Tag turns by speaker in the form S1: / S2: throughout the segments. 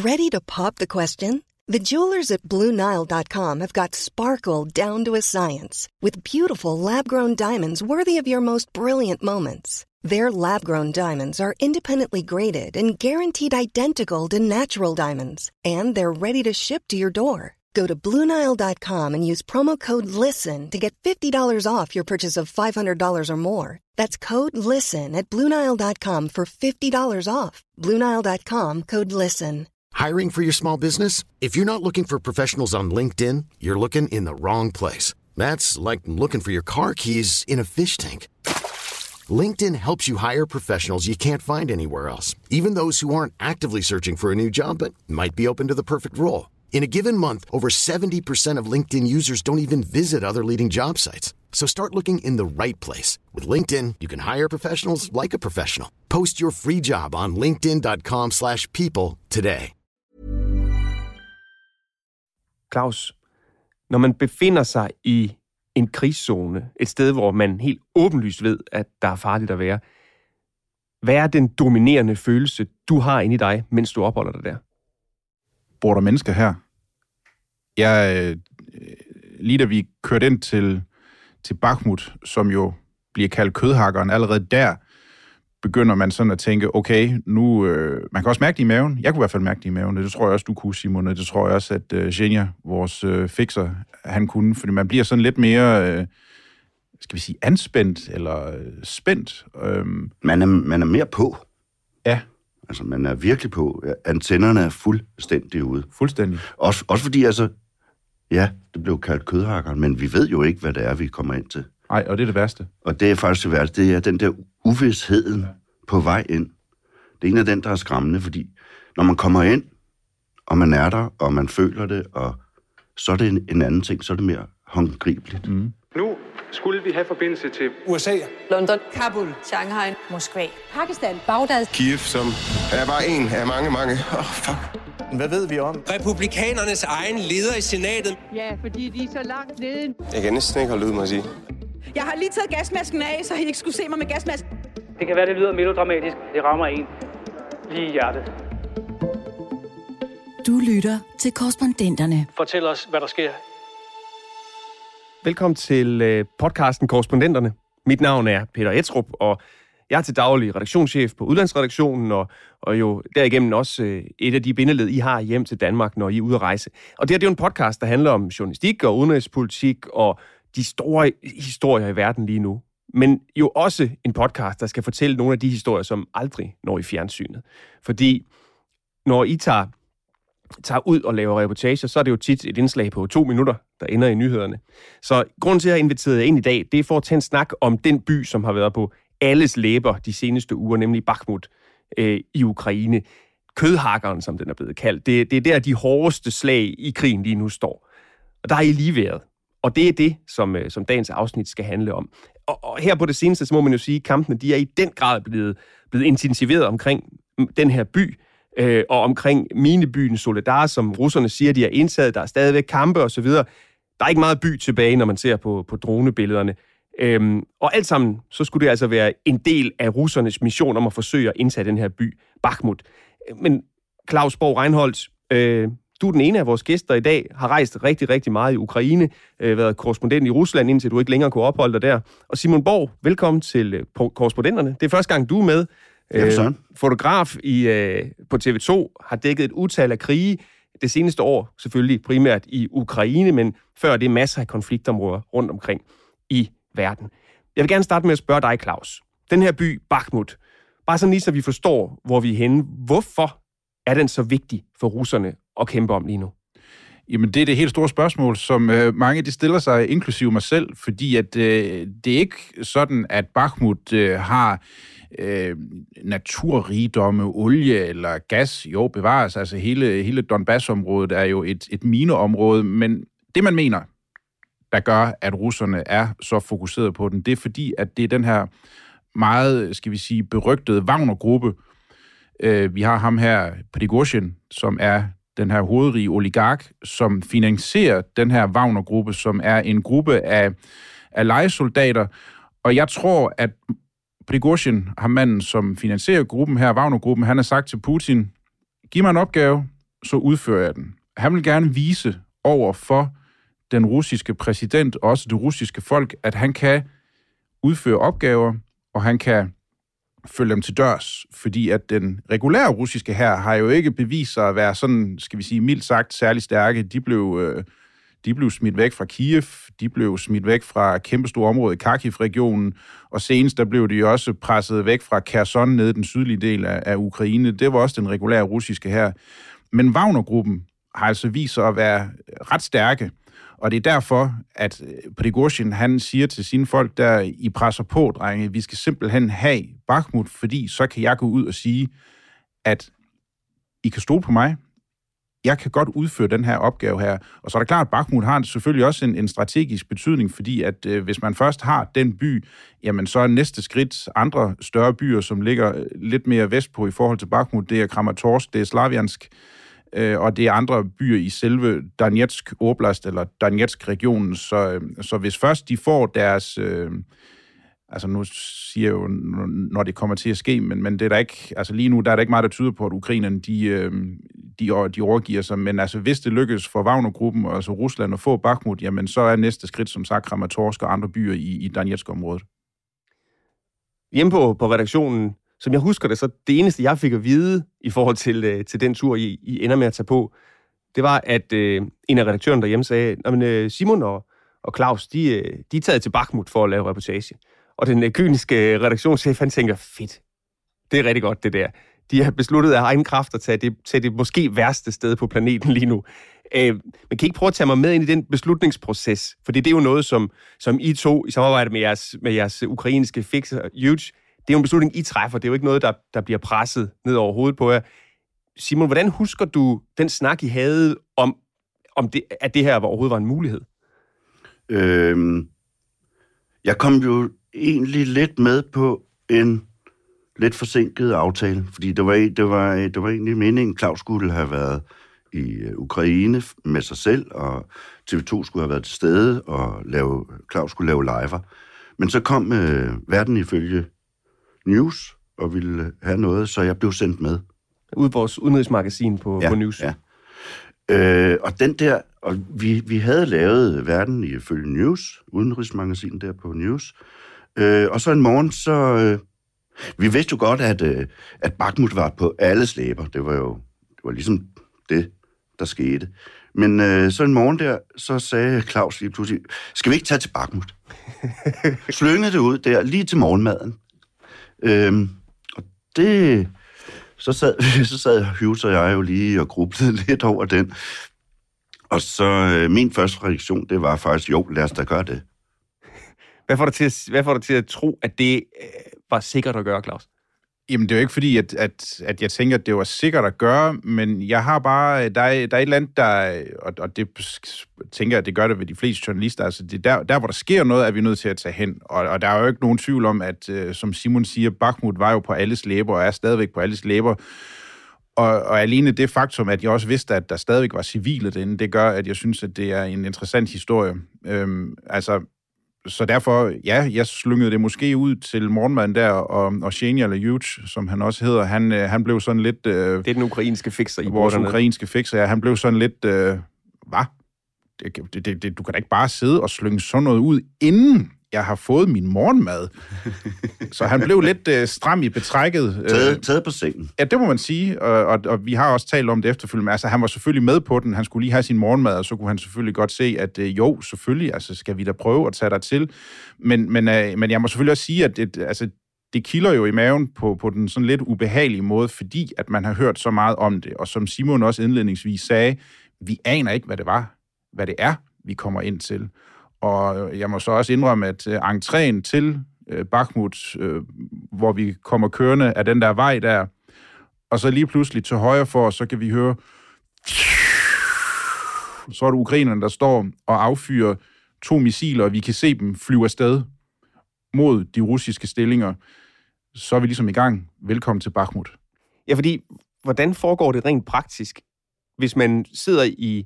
S1: Ready to pop the question? The jewelers at BlueNile.com have got sparkle down to a science with beautiful lab-grown diamonds worthy of your most brilliant moments. Their lab-grown diamonds are independently graded and guaranteed identical to natural diamonds, and they're ready to ship to your door. Go to BlueNile.com and use promo code LISTEN to get $50 off your purchase of $500 or more. That's code LISTEN at BlueNile.com for $50 off. BlueNile.com, code LISTEN.
S2: Hiring for your small business? If you're not looking for professionals on LinkedIn, you're looking in the wrong place. That's like looking for your car keys in a fish tank. LinkedIn helps you hire professionals you can't find anywhere else, even those who aren't actively searching for a new job but might be open to the perfect role. In a given month, over 70% of LinkedIn users don't even visit other leading job sites. So start looking in the right place. With LinkedIn, you can hire professionals like a professional. Post your free job on linkedin.com/people today.
S3: Claus, når man befinder sig i en krigszone, et sted, hvor man helt åbenlyst ved, at der er farligt at være, hvad er den dominerende følelse, du har inde i dig, mens du opholder dig der?
S4: Bor der mennesker her? Lige da vi kørte ind til Bakhmut, som jo bliver kaldt kødhakkeren, allerede der begynder man sådan at tænke, okay, nu, man kan også mærke det i maven. Jeg kunne i hvert fald mærke det i maven. Det tror jeg også, du kunne, Simon. Det tror jeg også, at Genia, vores fixer, han kunne. Fordi man bliver sådan lidt mere, skal vi sige, anspændt eller spændt.
S5: Man er mere på.
S4: Ja.
S5: Altså, man er virkelig på. Antennerne er fuldstændig ude.
S4: Fuldstændig.
S5: Også fordi, altså, ja, det blev kaldt kødhakkeren, men vi ved jo ikke, hvad det er, vi kommer ind til.
S4: Nej, og det er det værste.
S5: Og det er faktisk det værste. Det er den der uvidsheden på vej ind. Det er en af den, der er skræmmende, fordi når man kommer ind, og man er der, og man føler det, og så er det en anden ting, så er det mere håndgribeligt.
S6: Mm. Nu skulle vi have forbindelse til USA,
S7: London, Kabul, Shanghai, Moskva,
S8: Pakistan, Bagdad,
S9: Kiev, som er bare en af mange. Fuck.
S10: Hvad ved vi om?
S11: Republikanernes egen leder i senatet.
S12: Ja, fordi de er så langt nede.
S9: Jeg kan næsten ikke holde ud, må jeg sige.
S13: Jeg har lige taget gasmasken af, så I ikke skulle se mig med gasmasken.
S14: Det kan være, det lyder melodramatisk. Det rammer en lige i hjertet.
S15: Du lytter til Korrespondenterne.
S14: Fortæl os, hvad der sker.
S3: Velkommen til podcasten Korrespondenterne. Mit navn er Peter Etrup, og jeg er til daglig redaktionschef på Udlandsredaktionen, og jo derigennem også et af de bindeled, I har hjem til Danmark, når I er ude at rejse. Og det her, det er jo en podcast, der handler om journalistik og udenrigspolitik og de store historier i verden lige nu. Men jo også en podcast, der skal fortælle nogle af de historier, som aldrig når i fjernsynet. Fordi når I tager ud og laver reportager, så er det jo tit et indslag på 2 minutter, der ender i nyhederne. Så grunden til, at jeg har inviteret jer ind i dag, det er for at tage en snak om den by, som har været på alles læber de seneste uger, nemlig Bakhmut i Ukraine. Kødhakkeren, som den er blevet kaldt. Det er der, de hårdeste slag i krigen lige nu står. Og der har I lige været. Og det er det, som dagens afsnit skal handle om. Og her på det seneste, så må man jo sige, at kampene de er i den grad blevet intensiveret omkring den her by, og omkring minebyen Soledar, som russerne siger, de er indtaget. Der er stadigvæk kampe osv. Der er ikke meget by tilbage, når man ser på dronebillederne. Og alt sammen, så skulle det altså være en del af russernes mission om at forsøge at indtage den her by, Bakhmut. Men Claus Borg-Reinholdt, du er den ene af vores gæster i dag, har rejst rigtig, rigtig meget i Ukraine, været korrespondent i Rusland, indtil du ikke længere kunne opholde dig der. Og Simon Borg, velkommen til Korrespondenterne. Det er første gang, du er med. Fotograf på TV2, har dækket et utal af krige det seneste år, selvfølgelig primært i Ukraine, men før det er masser af konfliktområder rundt omkring i verden. Jeg vil gerne starte med at spørge dig, Claus. Den her by, Bakhmut, bare sådan lige så vi forstår, hvor vi er henne. Hvorfor er den så vigtig for russerne at kæmpe om lige nu?
S4: Jamen, det er det helt store spørgsmål, som mange de stiller sig, inklusive mig selv, fordi at det er ikke sådan, at Bakhmut har naturrigdomme, olie eller gas. Jo, bevares. Altså hele Donbass-området er jo et mineområde, men det, man mener, der gør, at russerne er så fokuseret på den, det er fordi, at det er den her meget, skal vi sige, berygtede Wagner-gruppe. Vi har ham her, Prigozhin, som er den her hovedrige oligark, som finansierer den her Wagner-gruppe, som er en gruppe af lejesoldater. Og jeg tror, at Prigozhin, ham manden, som finansierer gruppen her, Wagner-gruppen, han har sagt til Putin, giv mig en opgave, så udfører jeg den. Han vil gerne vise over for den russiske præsident, og også det russiske folk, at han kan udføre opgaver, og han kan følge dem til dørs, fordi at den regulære russiske hær har jo ikke bevist sig at være sådan, skal vi sige, mildt sagt særlig stærke. De blev smidt væk fra Kiev, de blev smidt væk fra kæmpestore område i Kharkiv-regionen, og senest der blev de også presset væk fra Kherson nede i den sydlige del af Ukraine. Det var også den regulære russiske hær. Men Wagner-gruppen har altså vist sig at være ret stærke, og det er derfor, at Prigozhin, han siger til sine folk, der I presser på, drenge, vi skal simpelthen have Bakhmut, fordi så kan jeg gå ud og sige, at I kan stole på mig. Jeg kan godt udføre den her opgave her. Og så er det klart, at Bakhmut har selvfølgelig også en strategisk betydning, fordi at hvis man først har den by, jamen så er næste skridt andre større byer, som ligger lidt mere vestpå i forhold til Bakhmut. Det er Kramatorsk, det er Slaviansk, og det er andre byer i selve Donetsk Oblast, eller Donetsk-regionen. Så hvis først de får deres... altså nu siger jeg jo, når det kommer til at ske, men det er der ikke... Altså lige nu, der er der ikke meget, der tyder på, at ukrainerne, de overgiver sig. Men altså hvis det lykkes for Wagner-gruppen, altså Rusland, at få Bakhmut, jamen så er næste skridt, som sagt, Kramatorsk og andre byer i Donetsk-området.
S3: Hjemme på redaktionen, som jeg husker det, så det eneste, jeg fik at vide i forhold til den tur, I ender med at tage på, det var, at en af redaktørerne derhjemme sagde, Simon og Claus, de er taget til Bakhmut for at lave reportage. Og den kyniske redaktionschef, han tænker, fedt, det er rigtig godt det der. De har besluttet af egen kraft at tage det måske værste sted på planeten lige nu. Men kan I ikke prøve at tage mig med ind i den beslutningsproces? For det er jo noget, som I to i samarbejde med jeres ukrainske fixer, Huge, det er jo en beslutning, I træffer. Det er jo ikke noget, der bliver presset ned over hovedet på jer. Simon, hvordan husker du den snak, I havde om det, at det her overhovedet var en mulighed?
S5: Jeg kom jo egentlig lidt med på en lidt forsinket aftale, fordi det var egentlig meningen, Claus skulle have været i Ukraine med sig selv, og TV2 skulle have været til stede, og Claus skulle lave liver. Men så kom Verden ifølge News, og ville have noget, så jeg blev sendt med.
S3: Ud på vores udenrigsmagasin på News.
S5: Ja. Og den der, og vi havde lavet Verden ifølge News, udenrigsmagasin der på News, og så en morgen, så... vi vidste jo godt, at Bakhmut var på alles læber. Det var ligesom det, der skete. Men så en morgen der, så sagde Claus lige pludselig, skal vi ikke tage til Bakhmut? Slyngede det ud der, lige til morgenmaden. Og det... Så sad Hughes og jeg jo lige og grublede lidt over den. Og så min første reaktion, det var faktisk, jo, lad os da gøre det.
S3: Hvad får dig til at tro, at det var sikkert at gøre, Claus?
S4: Jamen, det er jo ikke fordi, at jeg tænker, at det var sikkert at gøre, men jeg har bare... Der er et eller andet, og det tænker jeg, det gør det ved de fleste journalister. Altså, det der, hvor der sker noget, er vi nødt til at tage hen. Og der er jo ikke nogen tvivl om, at som Simon siger, Bakhmut var jo på alles læber, og er stadigvæk på alles læber. Og alene det faktum, at jeg også vidste, at der stadigvæk var civile derinde, det gør, at jeg synes, at det er en interessant historie. Så derfor, ja, jeg slyngede det måske ud til morgenmaden der, og Shania Huge, som han også hedder, han blev sådan lidt... det
S3: er den ukrainske fixer i
S4: vores ukrainske fixer, ja. Han blev sådan lidt... Hvad? Du kan da ikke bare sidde og slynge sådan noget ud, inden jeg har fået min morgenmad. Så han blev lidt stram i betrækket.
S5: Taget på sengen.
S4: Ja, det må man sige, og vi har også talt om det efterfølgende. Altså, han var selvfølgelig med på den. Han skulle lige have sin morgenmad, og så kunne han selvfølgelig godt se, at jo, selvfølgelig, altså, skal vi da prøve at tage dig til. Men jeg må selvfølgelig også sige, at det kilder jo i maven på den sådan lidt ubehagelige måde, fordi at man har hørt så meget om det. Og som Simon også indledningsvis sagde, vi aner ikke, hvad det er, vi kommer ind til. Og jeg må så også indrømme, at entréen til Bakhmut, hvor vi kommer kørende af den der vej der, og så lige pludselig til højre for os, så kan vi høre, så er det ukrainerne, der står og affyrer 2 missiler, og vi kan se dem flyve afsted mod de russiske stillinger. Så er vi ligesom i gang. Velkommen til Bakhmut.
S3: Ja, fordi hvordan foregår det rent praktisk, hvis man sidder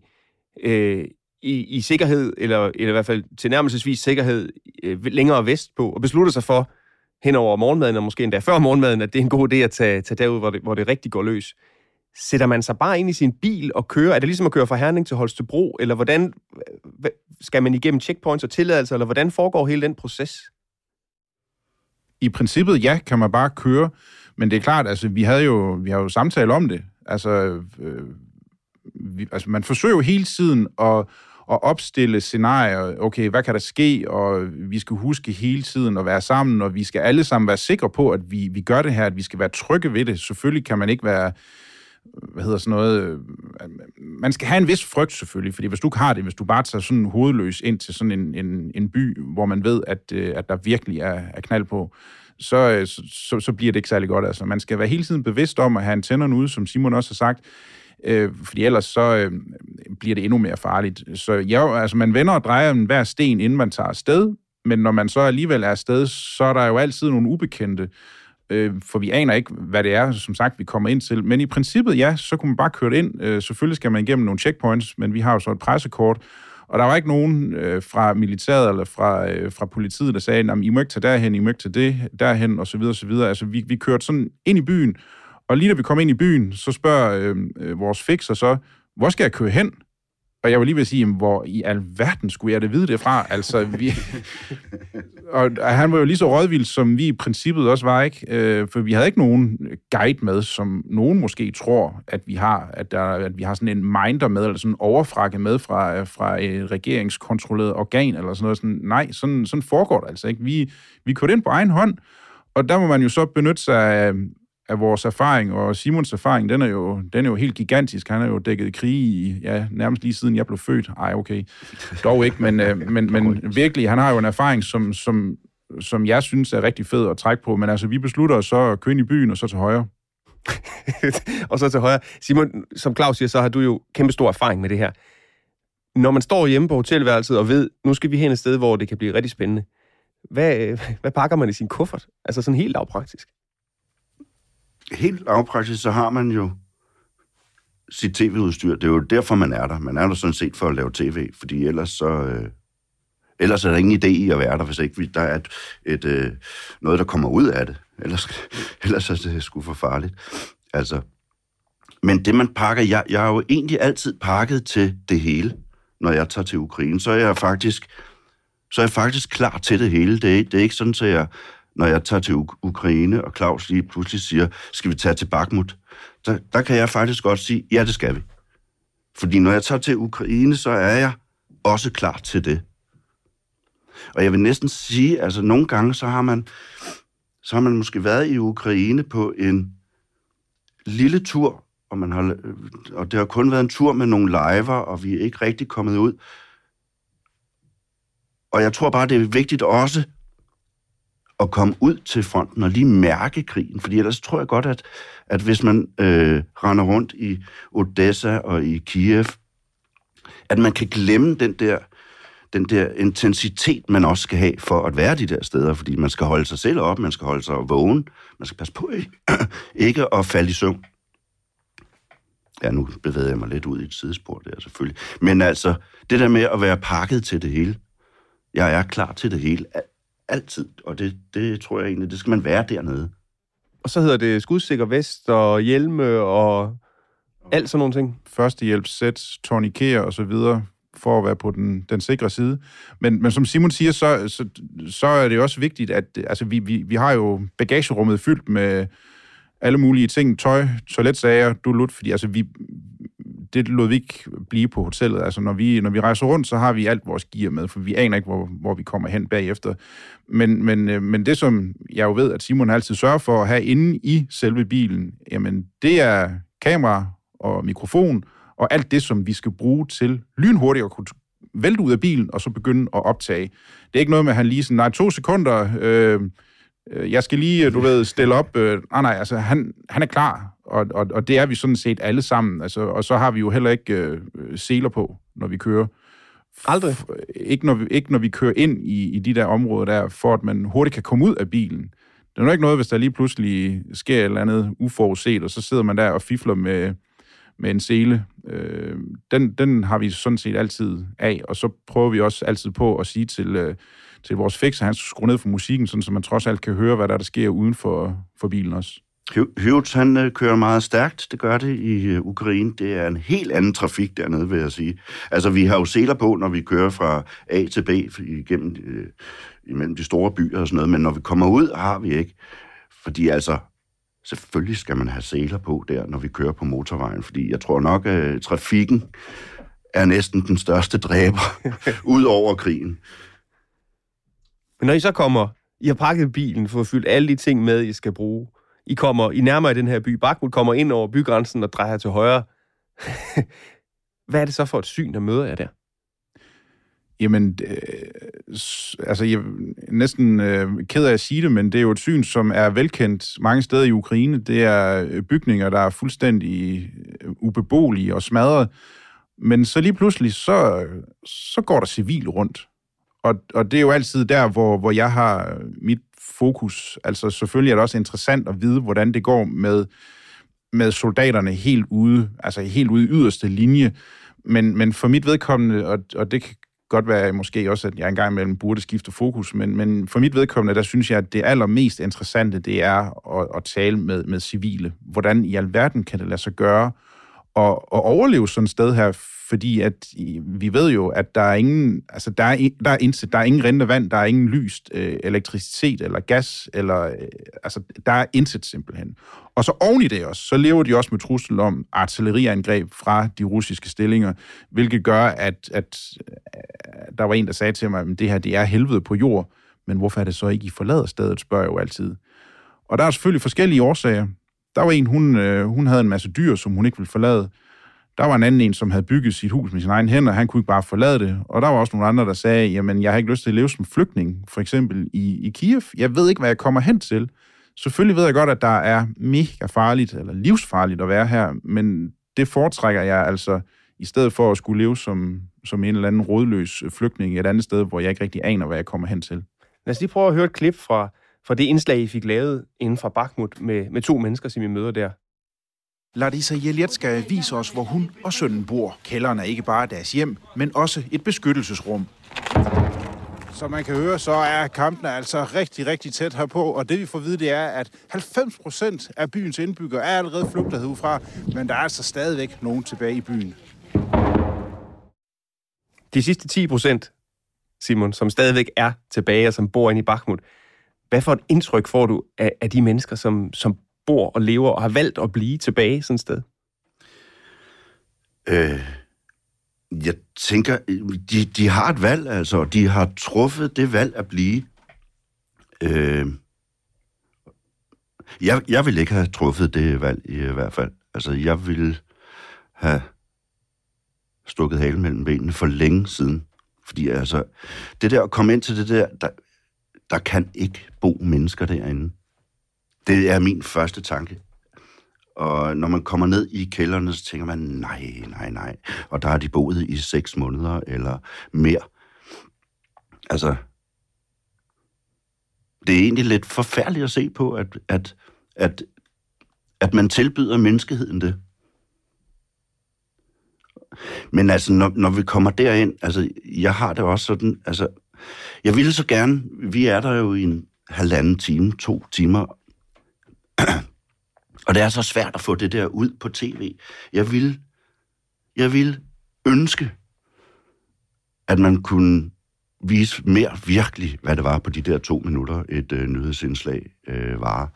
S3: i sikkerhed, eller i hvert fald tilnærmelsesvis sikkerhed længere vestpå, og beslutter sig for hen over morgenmaden, og måske endda før morgenmaden, at det er en god idé at tage derud, hvor det rigtig går løs. sætter man sig bare ind i sin bil og kører? Er det ligesom at køre fra Herning til Holstebro, eller hvordan skal man igennem checkpoints og tilladelser, eller hvordan foregår hele den proces?
S4: I princippet, ja, kan man bare køre, men det er klart, altså, vi har jo samtale om det. Altså, man forsøger jo hele tiden at opstille scenarier. Okay, hvad kan der ske? Og vi skal huske hele tiden at være sammen, og vi skal alle sammen være sikre på, at vi gør det her, at vi skal være trygge ved det. Selvfølgelig kan man ikke være, man skal have en vis frygt selvfølgelig, fordi hvis du ikke har det, hvis du bare tager sådan hovedløs ind til sådan en by, hvor man ved, at der virkelig er knald på, så bliver det ikke særlig godt. Altså, man skal være hele tiden bevidst om at have antennerne ude, som Simon også har sagt, fordi ellers så bliver det endnu mere farligt. Så ja, altså man vender og drejer hver sten, inden man tager afsted, men når man så alligevel er afsted, så er der jo altid nogle ubekendte, for vi aner ikke, hvad det er, som sagt, vi kommer ind til. Men i princippet, ja, så kunne man bare køre det ind. Selvfølgelig skal man igennem nogle checkpoints, men vi har jo så et pressekort, og der var ikke nogen fra militæret eller fra politiet, der sagde, at I må ikke tage derhen, I må ikke tage det derhen, og så videre, og så videre. Altså, vi kørte sådan ind i byen, og lige da vi kom ind i byen, så spørger vores fixer så, hvor skal jeg køre hen? Og jeg var lige ved at sige, hvor i alverden skulle jeg da vide det fra? Altså, og han var jo lige så rådvild, som vi i princippet også var, ikke? For vi havde ikke nogen guide med, som nogen måske tror, at vi har, at vi har sådan en minder med, eller sådan en overfrakke med fra et regeringskontrolleret organ, eller sådan noget. Sådan, nej, sådan foregår det altså ikke. Vi kørte ind på egen hånd, og der må man jo så benytte sig af vores erfaring, og Simons erfaring, den er jo helt gigantisk. Han er jo dækket i krig i, nærmest lige siden jeg blev født. Ej, okay. Dog ikke, men virkelig, han har jo en erfaring, som jeg synes er rigtig fed at trække på. Men altså, vi beslutter os så at køre ind i byen, og så til højre.
S3: Og så til højre. Simon, som Claus siger, så har du jo kæmpe stor erfaring med det her. Når man står hjemme på hotelværelset og ved, nu skal vi hen et sted, hvor det kan blive rigtig spændende. Hvad pakker man i sin kuffert? Altså sådan helt lavpraktisk.
S5: Helt lavpraktisk, så har man jo sit tv-udstyr. Det er jo derfor, man er der. Man er der sådan set for at lave tv, fordi ellers er der ingen idé i at være der, hvis ikke der er noget, der kommer ud af det. Ellers er det sgu for farligt. Altså, men det, man pakker... Jeg har jo egentlig altid pakket til det hele, når jeg tager til Ukraine. Så er jeg faktisk klar til det hele. Det er ikke sådan, at når jeg tager til Ukraine, og Claus lige pludselig siger, skal vi tage til Bakhmut, der kan jeg faktisk godt sige, ja, det skal vi. Fordi når jeg tager til Ukraine, så er jeg også klar til det. Og jeg vil næsten sige, altså nogle gange, så har man måske været i Ukraine på en lille tur, og det har kun været en tur med nogle liver, og vi er ikke rigtig kommet ud. Og jeg tror bare, det er vigtigt også at komme ud til fronten og lige mærke krigen. Fordi ellers tror jeg godt, at hvis man render rundt i Odessa og i Kiev, at man kan glemme den der intensitet, man også skal have for at være de der steder. Fordi man skal holde sig selv op, man skal holde sig vågen, man skal passe på ikke at falde i søvn. Ja, nu bevæger jeg mig lidt ud i et sidespor der selvfølgelig. Men altså, det der med at være pakket til det hele. Jeg er klar til det hele. Altid, og det tror jeg egentlig, det skal man være dernede.
S3: Og så hedder det skudsikker vest og hjelme og alt sådan nogle ting.
S4: Førstehjælpssæt, tourniqueter og så videre, for at være på den sikre side. Men som Simon siger, så er det også vigtigt, at altså, vi har jo bagagerummet fyldt med alle mulige ting, tøj, toiletsager, fordi altså det lod vi ikke blive på hotellet. Altså, når vi rejser rundt, så har vi alt vores gear med, for vi aner ikke, hvor vi kommer hen bagefter. Men det, som jeg jo ved, at Simon altid sørger for at have inde i selve bilen, jamen, det er kamera og mikrofon, og alt det, som vi skal bruge til lynhurtigt at kunne vælte ud af bilen, og så begynde at optage. Det er ikke noget med, at han lige sådan, 2 sekunder, jeg skal lige, stille op. Nej, altså, han er klar, og det er vi sådan set alle sammen. Altså, og så har vi jo heller ikke seler på, når vi kører.
S3: Aldrig?
S4: Ikke når vi kører ind i de der områder der, for at man hurtigt kan komme ud af bilen. Det er jo ikke noget, hvis der lige pludselig sker et eller andet uforudset, og så sidder man der og fifler med en sele. Den har vi sådan set altid af, og så prøver vi også altid på at sige til vores fixer, han skal skrue ned for musikken, sådan, så man trods alt kan høre, hvad der sker uden for bilen også.
S5: Hughes, han kører meget stærkt. Det gør det i Ukraine. Det er en helt anden trafik dernede, vil jeg sige. Altså, vi har jo seler på, når vi kører fra A til B imellem de store byer og sådan noget, men når vi kommer ud, har vi ikke. Fordi altså, selvfølgelig skal man have seler på der, når vi kører på motorvejen, fordi jeg tror nok, at trafikken er næsten den største dræber ud over krigen.
S3: Men når I så kommer, I har pakket bilen, fået fyldt alle de ting med, I skal bruge. I nærmer i den her by. Bakhmut kommer ind over bygrænsen og drejer til højre. Hvad er det så for et syn, der møder jer der?
S4: Jamen, altså, jeg er næsten ked af at sige det, men det er jo et syn, som er velkendt mange steder i Ukraine. Det er bygninger, der er fuldstændig ubeboelige og smadret. Men så lige pludselig, så går der civil rundt. Og det er jo altid der, hvor jeg har mit fokus. Altså selvfølgelig er det også interessant at vide, hvordan det går med soldaterne helt ude i yderste linje. Men for mit vedkommende, og det kan godt være måske også, at jeg engang imellem burde skifte fokus, men for mit vedkommende, der synes jeg, at det allermest interessante, det er at tale med civile. Hvordan i alverden kan det lade sig gøre at overleve sådan et sted her, fordi at vi ved jo, at der er ingen, altså der er ingen rindende vand, der er ingen lyst, elektricitet eller gas, eller altså der er intet simpelthen. Og så oven i det også, så lever de også med trussel om artilleriangreb fra de russiske stillinger, hvilket gør, at der var en, der sagde til mig, at det her, det er helvede på jord, men hvorfor er det så ikke, I forlader stedet, spørger jeg jo altid. Og der er selvfølgelig forskellige årsager. Der var en, hun havde en masse dyr, som hun ikke ville forlade. Der var en anden en, som havde bygget sit hus med sine egne hænder, han kunne ikke bare forlade det. Og der var også nogle andre, der sagde, jamen, jeg har ikke lyst til at leve som flygtning, for eksempel i Kiev. Jeg ved ikke, hvad jeg kommer hen til. Selvfølgelig ved jeg godt, at der er mega farligt, eller livsfarligt at være her, men det foretrækker jeg altså, i stedet for at skulle leve som en eller anden rådløs flygtning i et andet sted, hvor jeg ikke rigtig aner, hvad jeg kommer hen til.
S3: Lad os lige prøve at høre et klip fra det indslag, I fik lavet inden fra Bakhmut med 2 mennesker, som I møder der.
S4: Larisa Jeletska viser os, hvor hun og sønnen bor. Kælderen er ikke bare deres hjem, men også et beskyttelsesrum. Som man kan høre, så er kampene altså rigtig, rigtig tæt herpå, og det vi får at vide, det er, at 90% af byens indbyggere er allerede flygtet herudfra, men der er altså stadigvæk nogen tilbage i byen.
S3: De sidste 10%, Simon, som stadigvæk er tilbage og som bor inde i Bakhmut, hvad for et indtryk får du af de mennesker, som bor og lever og har valgt at blive tilbage sådan et sted?
S5: Jeg tænker, de har et valg, altså. De har truffet det valg at blive. Jeg vil ikke have truffet det valg i hvert fald. Altså, jeg ville have stukket halen mellem benene for længe siden. Fordi altså, det der at komme ind til det der kan ikke bo mennesker derinde. Det er min første tanke. Og når man kommer ned i kælderne, så tænker man, nej. Og der har de boet i 6 måneder eller mere. Altså, det er egentlig lidt forfærdeligt at se på, at man tilbyder menneskeheden det. Men altså, når vi kommer derind, altså, jeg har det også sådan, altså, jeg ville så gerne, vi er der jo i en 1,5 time, 2 timer, og det er så svært at få det der ud på tv. Jeg vil ønske, at man kunne vise mere virkelig, hvad det var på de der 2 minutter, et nyhedsindslag var.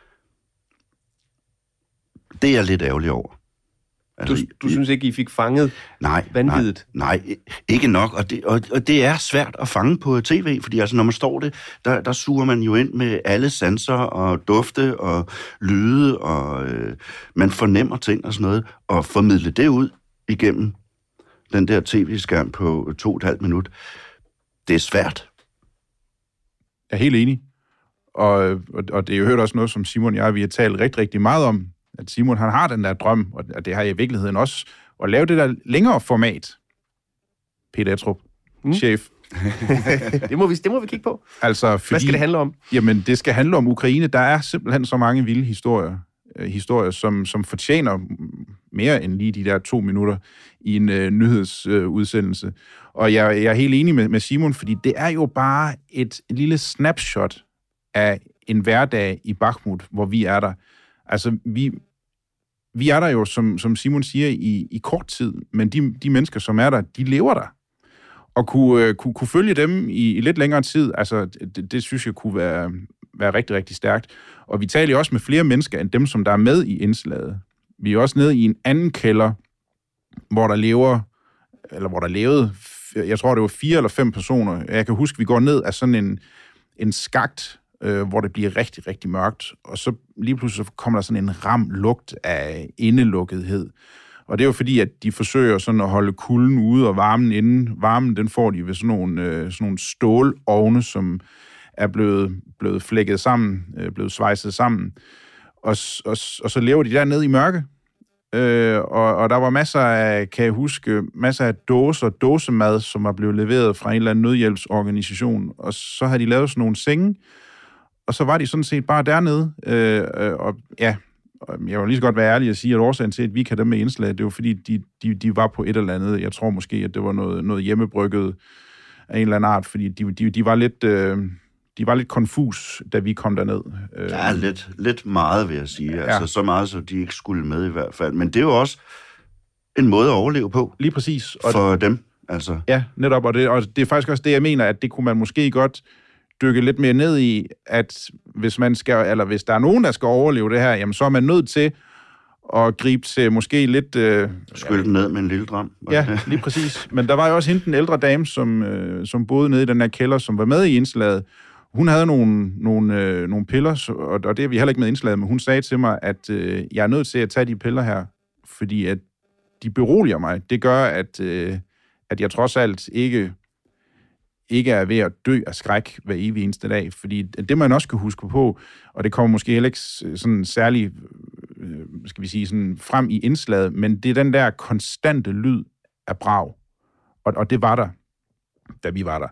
S5: Det er jeg lidt ærgerlig over.
S3: Altså, du synes ikke, I fik fanget vanvittigt?
S5: Nej, ikke nok. Og det er svært at fange på tv, fordi altså, når man står det, der suger man jo ind med alle sanser og dufte og lyde, og man fornemmer ting og sådan noget, og formidle det ud igennem den der tv-skærm på 2,5 minut. Det er svært.
S4: Jeg er helt enig. Og det er jo hørt også noget, som Simon og jeg, vi har talt rigtig, rigtig meget om, at Simon, han har den der drøm, og det har jeg i virkeligheden også, at lave det der længere format. Peter Ettrup, chef.
S3: det må vi kigge på.
S4: Altså, fordi,
S3: hvad skal det handle om?
S4: Jamen, det skal handle om Ukraine. Der er simpelthen så mange vilde historier, som fortjener mere end lige de der 2 minutter i en nyhedsudsendelse. Og jeg er helt enig med Simon, fordi det er jo bare et lille snapshot af en hverdag i Bakhmut, hvor vi er der. Altså, vi er der jo, som Simon siger, i kort tid, men de mennesker, som er der, de lever der. Og kunne følge dem i lidt længere tid, altså, det synes jeg kunne være rigtig, rigtig stærkt. Og vi taler jo også med flere mennesker, end dem, som der er med i indslaget. Vi er også nede i en anden kælder, hvor der levede, jeg tror, det var 4 eller 5 personer. Jeg kan huske, vi går ned af sådan en skakt, hvor det bliver rigtig, rigtig mørkt, og så lige pludselig så kommer der sådan en ram lugt af indelukkethed. Og det er jo fordi, at de forsøger sådan at holde kulden ude og varmen inde. Varmen, den får de ved sådan nogle stålovne, som er blevet flækket sammen, blevet svejset sammen. Og så lever de dernede i mørke. Og der var masser af dåsemad, som var blevet leveret fra en eller anden nødhjælpsorganisation. Og så havde de lavet sådan nogle senge, og så var de sådan set bare dernede. Jeg vil lige så godt være ærlig at sige, at årsagen til, at vi ikke havde dem med indslag, det var fordi, de var på et eller andet. Jeg tror måske, at det var noget hjemmebrygget af en eller anden art, fordi de var lidt konfus, da vi kom derned.
S5: Ja, lidt meget, vil jeg sige. Ja. Altså, så meget, så de ikke skulle med i hvert fald. Men det er jo også en måde at overleve på.
S4: Lige præcis.
S5: Og for dem, altså.
S4: Ja, netop. Og det er faktisk også det, jeg mener, at det kunne man måske godt dykke lidt mere ned i, at hvis der er nogen, der skal overleve det her, jamen så er man nødt til at gribe til måske lidt...
S5: Skyld den ned med en lille dram.
S4: Ja, lige præcis. Men der var jo også hende, den ældre dame, som boede nede i den her kælder, som var med i indslaget. Hun havde nogle piller, og det er vi heller ikke med indslaget, men hun sagde til mig, at jeg er nødt til at tage de piller her, fordi at de beroliger mig. Det gør, at jeg trods alt ikke er ved at dø af skræk hver evig eneste dag. Fordi det, man også skal huske på, og det kommer måske heller ikke sådan særlig, skal vi sige, sådan frem i indslaget, men det er den der konstante lyd af brag. Og det var der, da vi var der.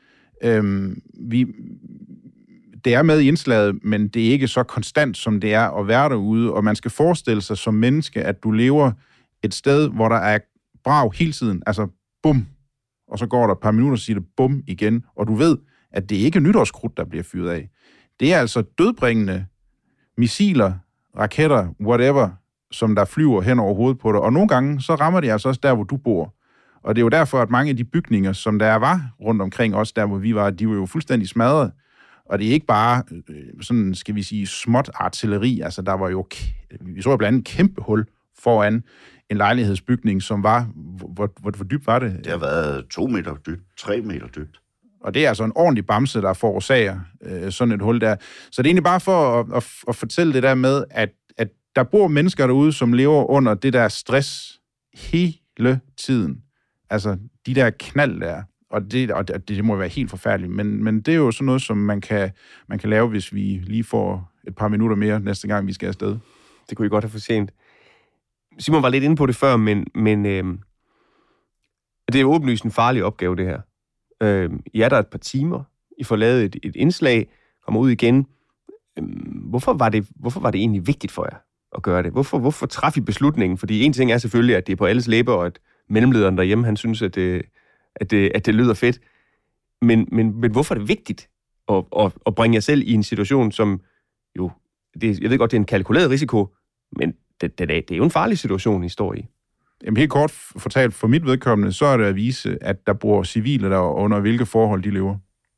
S4: Det er med i indslaget, men det er ikke så konstant, som det er at være derude, og man skal forestille sig som menneske, at du lever et sted, hvor der er brag hele tiden, altså bum, og så går der et par minutter, og siger det bum igen, og du ved, at det ikke er nytårskrudt, der bliver fyret af. Det er altså dødbringende missiler, raketter, whatever, som der flyver hen over hovedet på dig, og nogle gange, så rammer de altså også der, hvor du bor. Og det er jo derfor, at mange af de bygninger, som der var rundt omkring os, der hvor vi var, de var jo fuldstændig smadret. Og det er ikke bare sådan, skal vi sige, småt artilleri. Altså, der var jo, vi så blandt andet et kæmpe hul foran en lejlighedsbygning, som var, hvor dybt var det?
S5: Det har været 2 meter dybt, 3 meter dybt.
S4: Og det er altså en ordentlig bamse, der forårsager sådan et hul der. Så det er egentlig bare for at fortælle det der med, at der bor mennesker derude, som lever under det der stress hele tiden. Altså, de der knald der. Og det må være helt forfærdeligt. Men det er jo sådan noget, som man kan lave, hvis vi lige får et par minutter mere næste gang, vi skal afsted.
S3: Det kunne I godt have fortjent. Simon var lidt inde på det før, men det er jo åbenlyst en farlig opgave, det her. I er der et par timer. I får lavet et indslag, kommer ud igen. Hvorfor var det egentlig vigtigt for jer at gøre det? Hvorfor træffe I beslutningen? Fordi en ting er selvfølgelig, at det er på alles læber, og at mellemlederen derhjemme, han synes, at det lyder fedt. Men hvorfor er det vigtigt at bringe jer selv i en situation, som jo, jeg ved godt, det er en kalkuleret risiko, men det er jo en farlig situation, I står i.
S4: Jamen helt kort fortalt, for mit vedkommende, så er det at vise, at der bor civile der, under hvilke forhold de lever.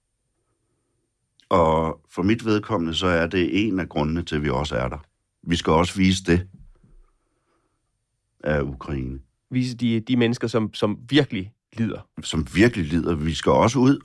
S5: Og for mit vedkommende, så er det en af grundene til, at vi også er der. Vi skal også vise det af Ukraine.
S3: Vise de mennesker, som virkelig lider.
S5: Som virkelig lider. Vi skal også ud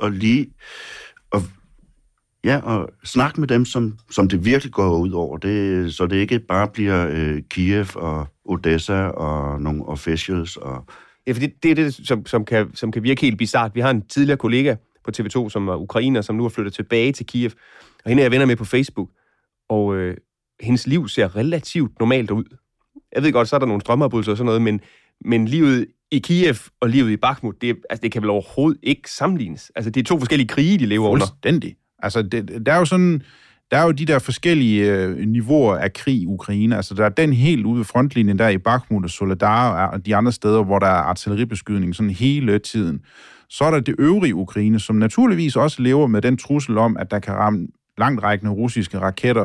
S5: og snakke med dem, som det virkelig går ud over. Så det ikke bare bliver Kiev og Odessa og nogle officials.
S3: Ja, for det er det, som kan virke helt bizart. Vi har en tidligere kollega på TV2, som var ukrainer, som nu er flyttet tilbage til Kiev. Og hende er jeg venner med på Facebook. Og hendes liv ser relativt normalt ud. Jeg ved godt, så er der nogle strømafbrydelser og sådan noget, men livet i Kiev og livet i Bakhmut, det kan vel overhovedet ikke sammenlignes. Altså, det er 2 forskellige krige, de lever under.
S4: Fuldstændig. Altså, der er jo de der forskellige niveauer af krig i Ukraine. Altså, der er den helt ude ved frontlinjen der i Bakhmut og Soledar og de andre steder, hvor der er artilleribeskydning sådan hele tiden. Så er der det øvrige Ukraine, som naturligvis også lever med den trussel om, at der kan ramme langtrækkende russiske raketter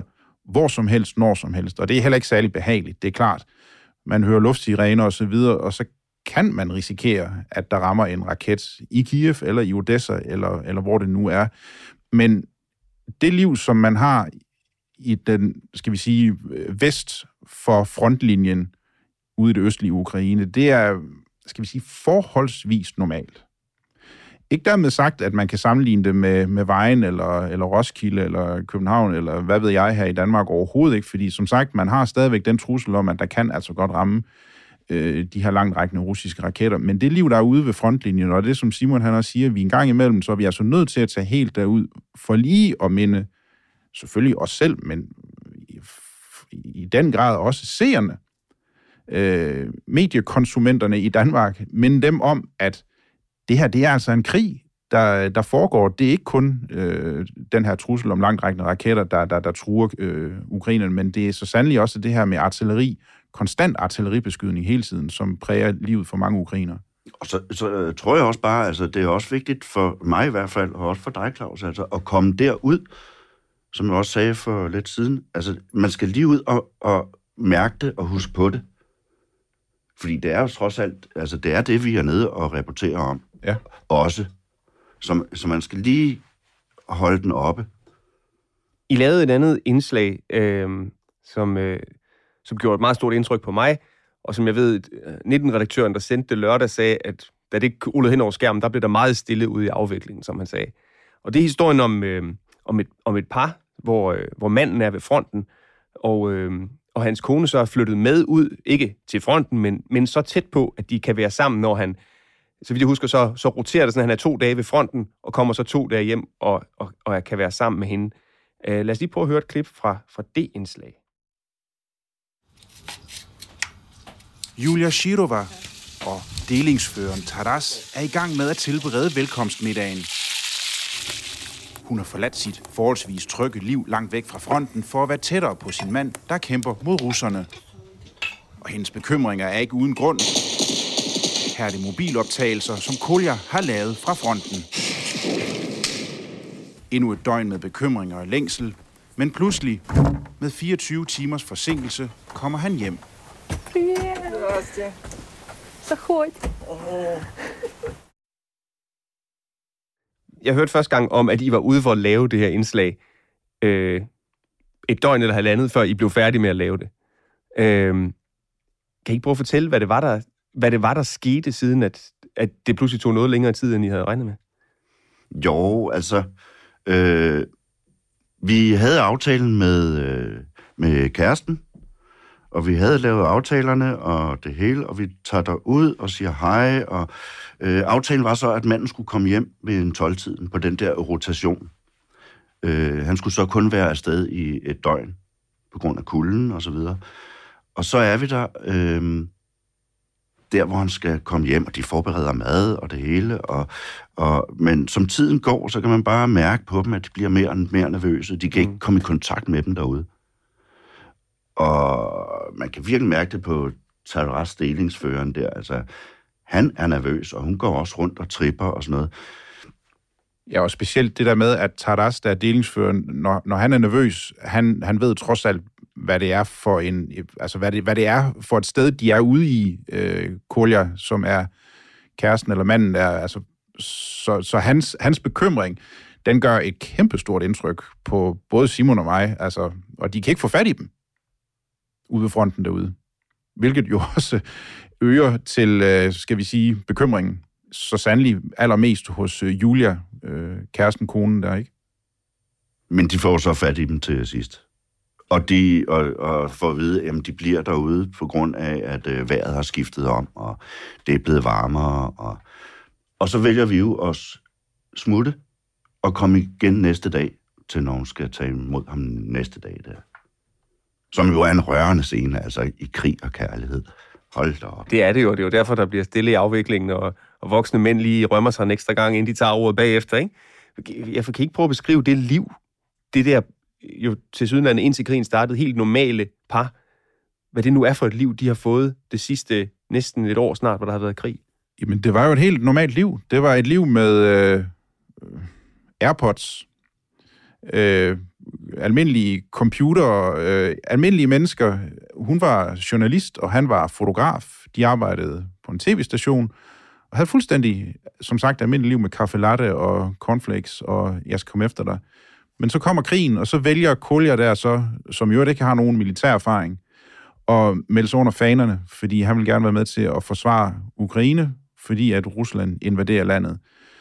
S4: hvor som helst, når som helst. Og det er heller ikke særlig behageligt, det er klart. Man hører luftsirener og så videre, og så kan man risikere, at der rammer en raket i Kiev, eller i Odessa, eller hvor det nu er. Men det liv, som man har i den, skal vi sige, vest for frontlinjen ude i det østlige Ukraine, det er, skal vi sige, forholdsvis normalt. Ikke dermed sagt, at man kan sammenligne det med Vejen, eller Roskilde, eller København, eller hvad ved jeg her i Danmark overhovedet ikke, fordi som sagt, man har stadigvæk den trussel om, at der kan altså godt ramme de her langtrækkende russiske raketter. Men det liv, der er ude ved frontlinjen, og det som Simon han også siger, vi en gang imellem, så er vi altså nødt til at tage helt derud, for lige at minde selvfølgelig os selv, men i den grad også seerne, mediekonsumenterne i Danmark, minde dem om, at det her, det er altså en krig, der foregår. Det er ikke kun den her trussel om langtrækkende raketter, der truer Ukraine, men det er så sandelig også det her med artilleri, konstant artilleribeskydning hele tiden, som præger livet for mange ukrainere.
S5: Og så tror jeg også bare, altså det er også vigtigt for mig i hvert fald, og også for dig, Claus, altså at komme derud, som jeg også sagde for lidt siden. Altså man skal lige ud og mærke det og huske på det. Fordi det er jo trods alt, altså det er det, vi er nede og rapporterer om.
S4: Ja.
S5: Også. Så man skal lige holde den oppe.
S3: I lavede et andet indslag, som gjorde et meget stort indtryk på mig, og som jeg ved, 19-redaktøren, der sendte det lørdag, sagde, at da det rullede hen over skærmen, der blev der meget stille ude i afviklingen, som han sagde. Og det er historien om et par, hvor manden er ved fronten, og hans kone så er flyttet med ud, ikke til fronten, men så tæt på, at de kan være sammen, når han, så vidt jeg husker, så roterer det sådan, at han er 2 dage ved fronten, og kommer så 2 dage hjem, og kan være sammen med hende. Lad os lige prøve at høre et klip fra det indslag.
S8: Julia Shirova og delingsføreren Taras er i gang med at tilberede velkomstmiddagen. Hun har forladt sit forholdsvis trygge liv langt væk fra fronten for at være tættere på sin mand, der kæmper mod russerne. Og hendes bekymringer er ikke uden grund. Her er det mobiloptagelser, som Kolja har lavet fra fronten. Endnu et døgn med bekymringer og længsel, men pludselig, med 24 timers forsinkelse, kommer han hjem.
S3: Jeg hørte første gang om, at I var ude for at lave det her indslag et døgn eller 1,5, før I blev færdige med at lave det. Kan I prøve at fortælle, hvad det var, der skete, siden at det pludselig tog noget længere tid, end I havde regnet med?
S5: Jo, altså, vi havde aftalen med kæresten, og vi havde lavet aftalerne og det hele, og vi tager derud og siger hej, og aftalen var så, at manden skulle komme hjem ved en 12-tiden på den der rotation. Han skulle så kun være afsted i et døgn, på grund af kulden og så videre. Og så er vi der hvor han skal komme hjem, og de forbereder mad og det hele. Men som tiden går, så kan man bare mærke på dem, at de bliver mere og mere nervøse. De kan ikke komme i kontakt med dem derude. Og man kan virkelig mærke det på Taras delingsføreren der. Altså, han er nervøs, og hun går også rundt og tripper og sådan noget.
S4: Ja, og specielt det der med, at Taras, der er delingsføreren, når han er nervøs, han ved trods alt, hvad det er for hvad det er for et sted, de er ude i, Kolja, som er kæresten eller manden der. Altså, så hans bekymring, den gør et kæmpestort indtryk på både Simon og mig, altså, og de kan ikke få fat i dem ude ved fronten derude. Hvilket jo også øger til, skal vi sige, bekymringen. Så sandelig allermest hos Julia, kæresten, konen der, ikke?
S5: Men de får så fat i dem til sidst. Og de får at vide, at de bliver derude på grund af, at vejret har skiftet om, og det er blevet varmere. Og så vælger vi jo at smutte og komme igen næste dag, til når hun skal tage imod ham næste dag der. Som jo er en rørende scene, altså i krig og kærlighed. Hold da op.
S3: Det er det jo. Det er jo derfor, der bliver stille i afviklingen, og voksne mænd lige rømmer sig en ekstra gang, inden de tager ordet bagefter, ikke? Jeg kan ikke prøve at beskrive det liv, det der jo til sydenlande indtil krigen startede, helt normale par, hvad det nu er for et liv, de har fået det sidste næsten et år snart, hvor der har været krig.
S4: Jamen, det var jo et helt normalt liv. Det var et liv med AirPods, almindelige almindelige mennesker. Hun var journalist, og han var fotograf. De arbejdede på en tv-station, og havde fuldstændig, som sagt, almindeligt liv med kaffe latte og cornflakes, og jeg skal komme efter dig. Men så kommer krigen, og så vælger Kolja der så, som jo ikke har nogen militær erfaring, og melde sig under fanerne, fordi han vil gerne være med til at forsvare Ukraine, fordi at Rusland invaderer landet.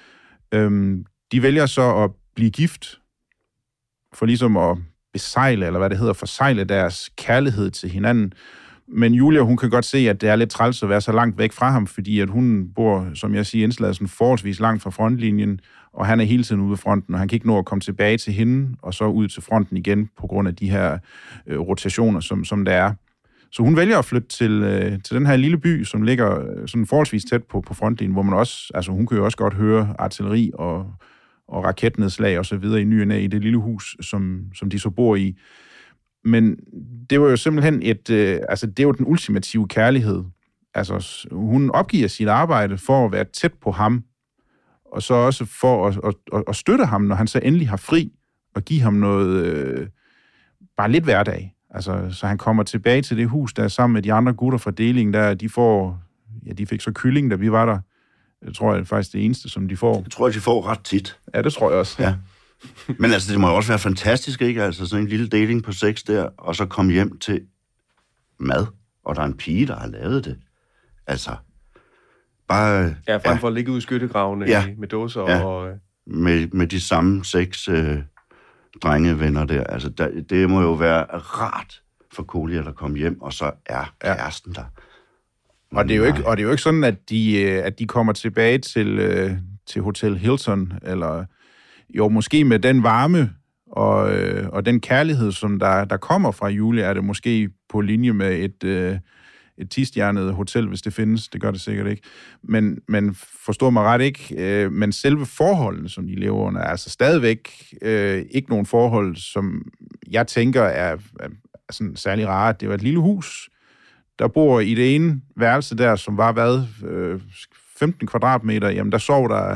S4: De vælger så at blive gift, for ligesom at besejle, eller hvad det hedder, forsejle deres kærlighed til hinanden. Men Julia, hun kan godt se, at det er lidt træls at være så langt væk fra ham, fordi at hun bor, som jeg siger, indslaget sådan forholdsvis langt fra frontlinjen, og han er hele tiden ude ved fronten, og han kan ikke nå at komme tilbage til hende, og så ud til fronten igen, på grund af de her rotationer, som der er. Så hun vælger at flytte til den her lille by, som ligger sådan forholdsvis tæt på frontlinjen, hvor man også, altså hun kan jo også godt høre artilleri og raketnedslag og så videre i ny og næ i det lille hus, som de så bor i. Men det var jo simpelthen det er jo den ultimative kærlighed. Altså, hun opgiver sit arbejde for at være tæt på ham, og så også for at støtte ham, når han så endelig har fri, og give ham noget, bare lidt hverdag. Altså, så han kommer tilbage til det hus, der sammen med de andre gutter fra delingen, der de fik så kylling, da vi var der. Jeg tror, det er faktisk det eneste, som de får.
S5: Jeg tror, de får ret tit.
S4: Ja, det tror jeg også.
S5: Ja. Men altså, det må jo også være fantastisk, ikke? Altså, sådan en lille deling på 6 der, og så komme hjem til mad, og der er en pige, der har lavet det. Altså, bare...
S3: Ja, frem for at ligge ud i skyttegravene med dåser og...
S5: Med de samme 6 drengevenner der. Altså, det må jo være rart for Kolja, der kommer hjem, og så er kæresten der.
S4: Og det er jo ikke sådan, at de kommer tilbage til Hotel Hilton, eller jo, måske med den varme og den kærlighed, som der kommer fra Julia, er det måske på linje med et 10-stjernet hotel, hvis det findes. Det gør det sikkert ikke. Men forstår mig ret ikke. Men selve forholdene, som de lever under, er altså stadigvæk ikke nogen forhold, som jeg tænker er sådan særlig rare. Det var et lille hus, der bor i det ene værelse der, som var 15 kvadratmeter. Jamen, der sov der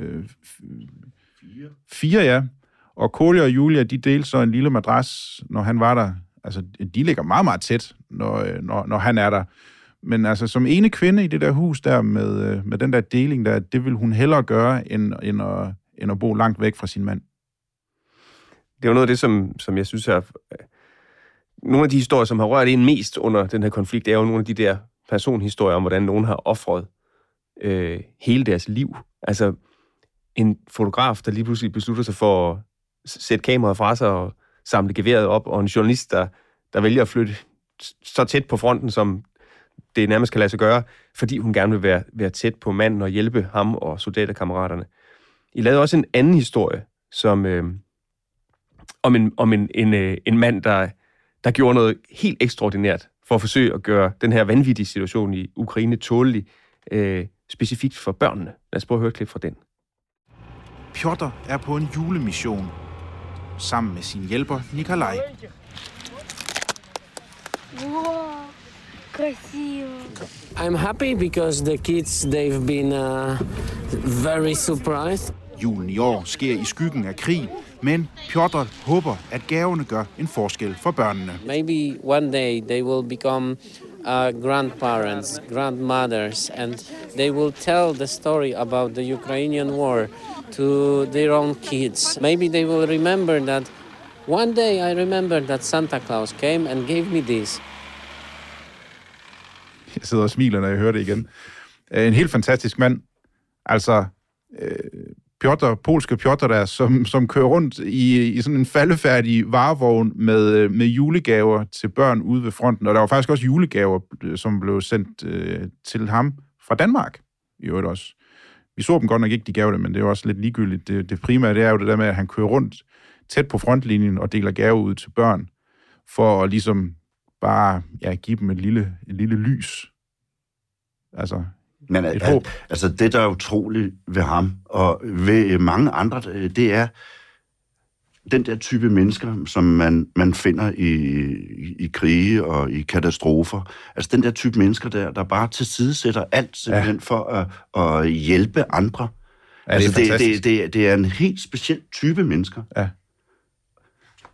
S4: 4, ja. Og Kolja og Julia, de delte så en lille madras, når han var der. Altså, de ligger meget, meget tæt, når han er der. Men altså, som ene kvinde i det der hus der, med den der deling der, det vil hun hellere gøre, end at bo langt væk fra sin mand.
S3: Det er jo noget af det, som jeg synes er... Nogle af de historier, som har rørt en mest under den her konflikt, er jo nogle af de der personhistorier om, hvordan nogen har ofret hele deres liv. Altså, en fotograf, der lige pludselig beslutter sig for at sætte kameraet fra sig og samle geværet op, og en journalist, der vælger at flytte så tæt på fronten, som det nærmest kan lade sig gøre, fordi hun gerne vil være tæt på manden og hjælpe ham og soldaterkammeraterne. I lavede også en anden historie, som om en mand, der gjorde noget helt ekstraordinært for at forsøge at gøre den her vanvittige situation i Ukraine tålelig, specifikt for børnene. Lad os prøve at høre et klip fra den.
S8: Piotr er på en julemission sammen med sin hjælper Nikolaj.
S10: I'm happy because the kids, they've been very surprised.
S8: Julen i år sker i skyggen af krig, men Piotr håber, at gaverne gør en forskel for børnene.
S10: Maybe one day they will become grandparents, grandmothers, and they will tell the story about the Ukrainian war to their own kids. Maybe they will remember that one day I remember that Santa Claus came and gave me this.
S4: Jeg sidder og smiler, når jeg hører det igen. En helt fantastisk mand. Altså, polske Piotr der, som kører rundt i sådan en faldefærdig varevogn med julegaver til børn ude ved fronten. Og der var faktisk også julegaver, som blev sendt til ham fra Danmark, i øvrigt også. Vi så dem godt nok ikke, de gav det, men det er også lidt ligegyldigt. Det primære, det er jo det der med, at han kører rundt tæt på frontlinjen og deler gaver ud til børn, for at ligesom bare give dem et lille lys. Altså,
S5: men
S4: et håb.
S5: Altså, det, der er utroligt ved ham, og ved mange andre, det er den der type mennesker, som man finder i krige og i katastrofer. Altså, den der type mennesker der bare tilsidesætter alt simpelthen for at hjælpe andre.
S4: Ja,
S5: altså, det er en helt speciel type mennesker.
S4: Ja.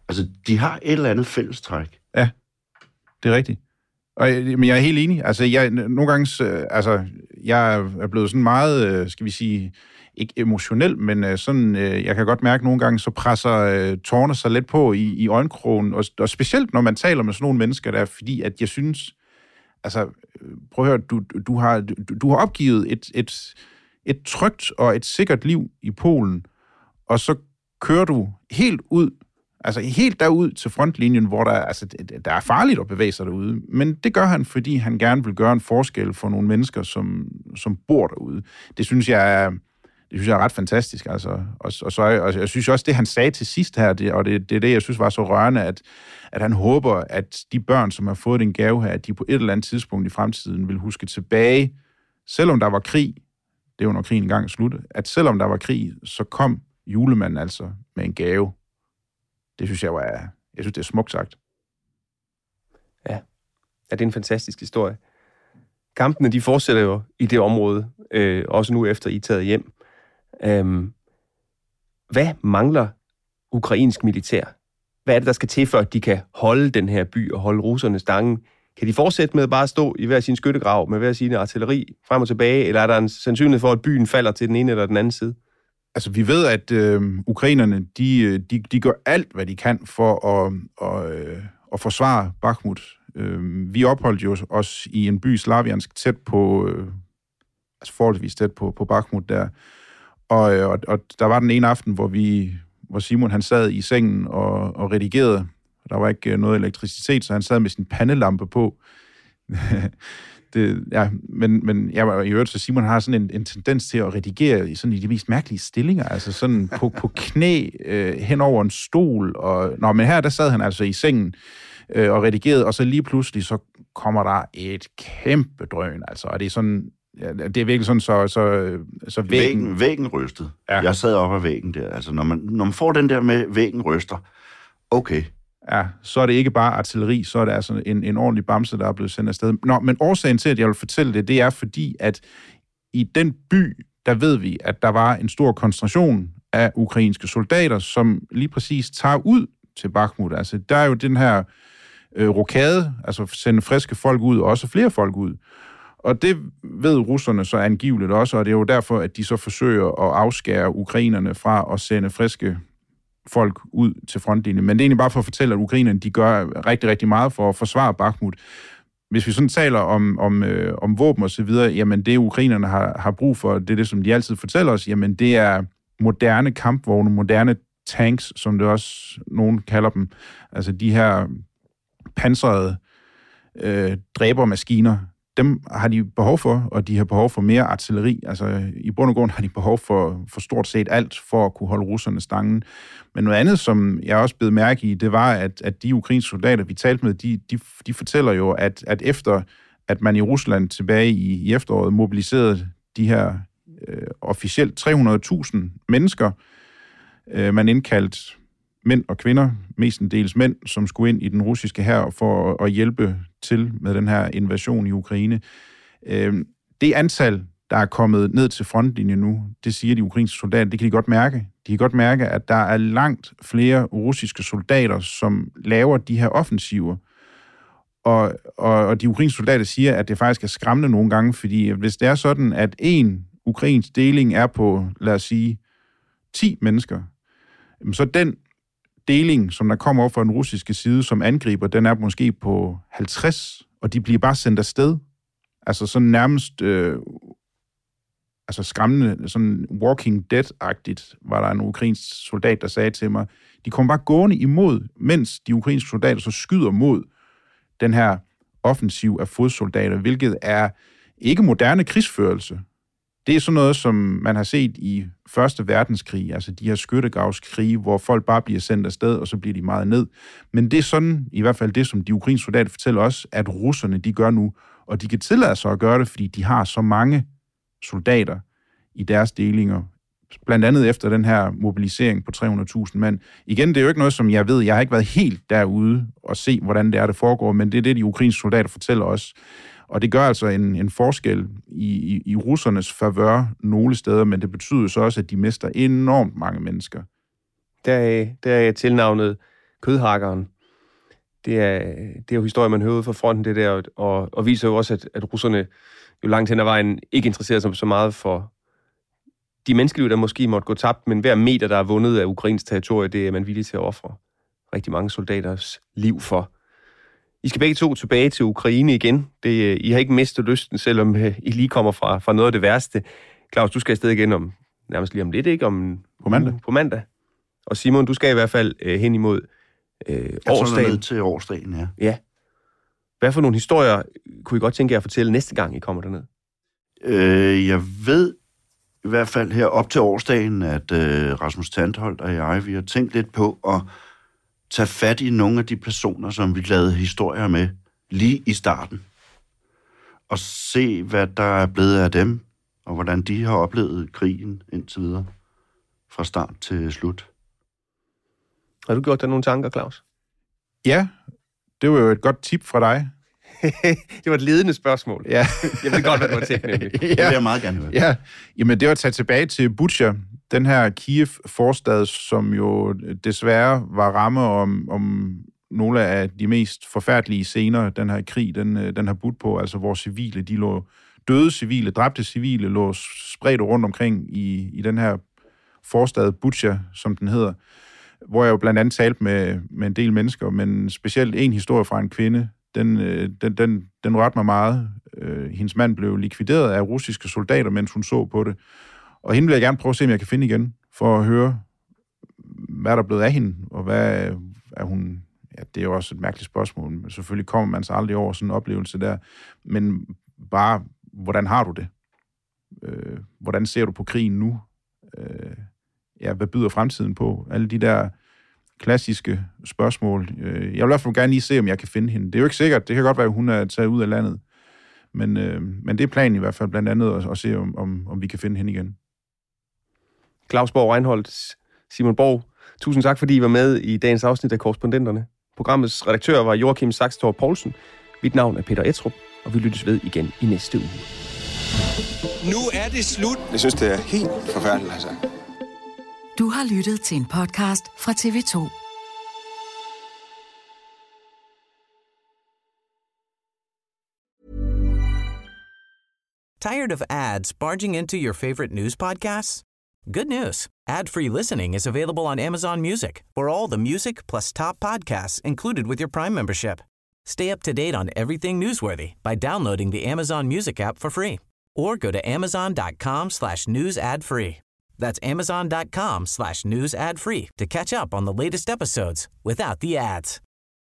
S5: Altså, de har et eller andet fællestræk.
S4: Ja, det er rigtigt. Men jeg er helt enig. Altså, nogle gange, jeg er blevet sådan meget, skal vi sige, ikke emotionel, men sådan, jeg kan godt mærke nogle gange, så presser tårerne sig lidt på i øjenkrogen, og specielt når man taler med sådan nogle mennesker der, fordi at jeg synes, altså, prøv at høre, du har opgivet et trygt og et sikkert liv i Polen, og så kører du helt ud, altså helt derud til frontlinjen, hvor der er farligt at bevæge sig derude. Men det gør han, fordi han gerne vil gøre en forskel for nogle mennesker, som bor derude. Det synes jeg er ret fantastisk. Altså. Og jeg synes også, det han sagde til sidst her, det er det, jeg synes var så rørende, at han håber, at de børn, som har fået den gave her, at de på et eller andet tidspunkt i fremtiden vil huske tilbage, selvom der var krig, det var når krigen engang er slut, at selvom der var krig, så kom julemanden altså med en gave. Det synes jeg synes, det er smukt sagt.
S3: Ja, det er en fantastisk historie. Kampene, de fortsætter jo i det område, også nu efter I er taget hjem. Hvad mangler ukrainsk militær? Hvad er det, der skal til, for at de kan holde den her by og holde russerne stangen? Kan de fortsætte med at bare stå i hver sin skyttegrav med hver sin artilleri frem og tilbage, eller er der en sandsynlighed for, at byen falder til den ene eller den anden side?
S4: Altså, vi ved, at ukrainerne, de gør alt, hvad de kan for at forsvare Bakhmut. Vi opholdt jo os i en by, Slaviansk, tæt på, forholdsvis tæt på Bakhmut der. Og der var den ene aften, hvor Simon han sad i sengen og redigerede. Der var ikke noget elektricitet, så han sad med sin pandelampe på. Men jeg var i øvrigt, så Simon har sådan en tendens til at redigere sådan i de mest mærkelige stillinger, altså sådan på knæ hen over en stol. Men her der sad han altså i sengen og redigerede, og så lige pludselig så kommer der et kæmpe drøn, altså, og det er sådan, det er virkelig sådan, så
S5: væggen rystede. Ja. Jeg sad op ad væggen der, altså når man får den der med væggen ryster, okay.
S4: Ja, så er det ikke bare artilleri, så er det altså en ordentlig bamse, der er blevet sendt afsted. Men årsagen til, at jeg vil fortælle det er fordi, at i den by, der ved vi, at der var en stor koncentration af ukrainske soldater, som lige præcis tager ud til Bakhmut. Altså, der er jo den her rokade, altså sende friske folk ud, og også flere folk ud. Og det ved russerne så angiveligt også, og det er jo derfor, at de så forsøger at afskære ukrainerne fra at sende friske folk ud til frontlinjen. Men det er egentlig bare for at fortælle, at ukrainerne, de gør rigtig, rigtig meget for at forsvare Bakhmut. Hvis vi sådan taler om våben og så videre, jamen det ukrainerne har brug for, det er det, som de altid fortæller os, jamen det er moderne kampvogne, moderne tanks, som det også nogen kalder dem. Altså de her pansrede dræbermaskiner, dem har de behov for, og de har behov for mere artilleri. Altså, i bund og grund har de behov for stort set alt, for at kunne holde russerne stangen. Men noget andet, som jeg også blev mærke i, det var, at de ukrainske soldater, vi talte med, de fortæller jo, at efter, at man i Rusland tilbage i efteråret mobiliserede de her officielt 300.000 mennesker, man indkaldte mænd og kvinder, mestendels mænd, som skulle ind i den russiske hær for at hjælpe til med den her invasion i Ukraine. Det antal, der er kommet ned til frontlinjen nu, det siger de ukrainske soldater, det kan de godt mærke. De kan godt mærke, at der er langt flere russiske soldater, som laver de her offensiver. Og de ukrainske soldater siger, at det faktisk er skræmmende nogle gange, fordi hvis det er sådan, at en ukrainsk deling er på, lad os sige, 10 mennesker, så den deling, som der kommer over fra den russiske side, som angriber, den er måske på 50, og de bliver bare sendt afsted. Altså sådan nærmest skræmmende, sådan Walking Dead-agtigt, var der en ukrainsk soldat, der sagde til mig, de kommer bare gående imod, mens de ukrainske soldater så skyder mod den her offensiv af fodsoldater, hvilket er ikke moderne krigsførelse. Det er sådan noget, som man har set i Første Verdenskrig, altså de her skyttegravskrige, hvor folk bare bliver sendt afsted, og så bliver de meget ned. Men det er sådan, i hvert fald det, som de ukrainske soldater fortæller os, at russerne, de gør nu, og de kan tillade sig at gøre det, fordi de har så mange soldater i deres delinger, blandt andet efter den her mobilisering på 300.000 mand. Igen, det er jo ikke noget, som jeg ved, jeg har ikke været helt derude og se, hvordan det foregår, men det er det, de ukrainske soldater fortæller os. Og det gør altså en forskel i russernes favør nogle steder, men det betyder så også, at de mister enormt mange mennesker.
S3: Der er tilnavnet kødhakkeren. Det er jo historie, man hører ud fra fronten, det der, og viser jo også, at russerne jo langt hen ad vejen ikke interesserer sig så meget for de menneskeliv, der måske måtte gå tabt, men hver meter, der er vundet af Ukrains territorie, det er man villig til at ofre rigtig mange soldaters liv for. I skal begge to tilbage til Ukraine igen. I har ikke mistet lysten, selvom I lige kommer fra noget af det værste. Claus, du skal afsted igen nærmest lige om lidt, ikke? På mandag. Og Simon, du skal i hvert fald hen imod årsdagen.
S5: Jeg ned til årsdagen, ja.
S3: Ja. Hvad for nogle historier kunne I godt tænke jer at fortælle næste gang, I kommer derned?
S5: Jeg ved i hvert fald her op til årsdagen, at Rasmus Tandholt og jeg, vi har tænkt lidt på at tage fat i nogle af de personer, som vi lavede historier med lige i starten. Og se, hvad der er blevet af dem, og hvordan de har oplevet krigen indtil videre. Fra start til slut.
S3: Har du gjort dig nogle tanker, Claus?
S4: Ja, det var jo et godt tip fra dig.
S3: Det var et ledende spørgsmål.
S4: Ja.
S3: Jeg ved godt, hvad du har tænkt, nemlig.
S5: Det vil jeg meget gerne høre.
S4: Ja, jamen det var at tage tilbage til Butsja, den her Kiev-forstad, som jo desværre var ramme om nogle af de mest forfærdelige scener, den her krig, den har budt på, altså hvor civile, de lå døde civile, dræbte civile, lå spredt rundt omkring i den her forstad Butsja, som den hedder, hvor jeg jo blandt andet talte med en del mennesker, men specielt en historie fra en kvinde, den rørte mig meget. Hendes mand blev likvideret af russiske soldater, mens hun så på det. Og hende vil jeg gerne prøve at se, om jeg kan finde igen, for at høre, hvad der er blevet af hende, og hvad er hun... Ja, det er jo også et mærkeligt spørgsmål, men selvfølgelig kommer man så aldrig over sådan en oplevelse der. Men bare, hvordan har du det? Hvordan ser du på krigen nu? Hvad byder fremtiden på? Alle de der klassiske spørgsmål. Jeg vil i hvert fald gerne lige se, om jeg kan finde hende. Det er jo ikke sikkert. Det kan godt være, at hun er taget ud af landet. Men det er planen i hvert fald, blandt andet at se, om vi kan finde hende igen.
S3: Claus Borg Reinholdt, Simon Borg, tusind tak, fordi I var med i dagens afsnit af Korrespondenterne. Programmets redaktør var Joachim Saxtorp Poulsen. Mit navn er Peter Etrup, og vi lyttes ved igen i næste uge.
S11: Nu er det slut.
S9: Jeg synes, det er helt forfærdeligt, altså.
S15: Du har lyttet til en podcast fra TV2.
S16: Tired of ads barging into your favorite news podcasts? Good news. Ad-free listening is available on Amazon Music for all the music plus top podcasts included with your Prime membership. Stay up to date on everything newsworthy by downloading the Amazon Music app for free or go to amazon.com/news ad free. That's amazon.com/news ad free to catch up on the latest episodes without the ads.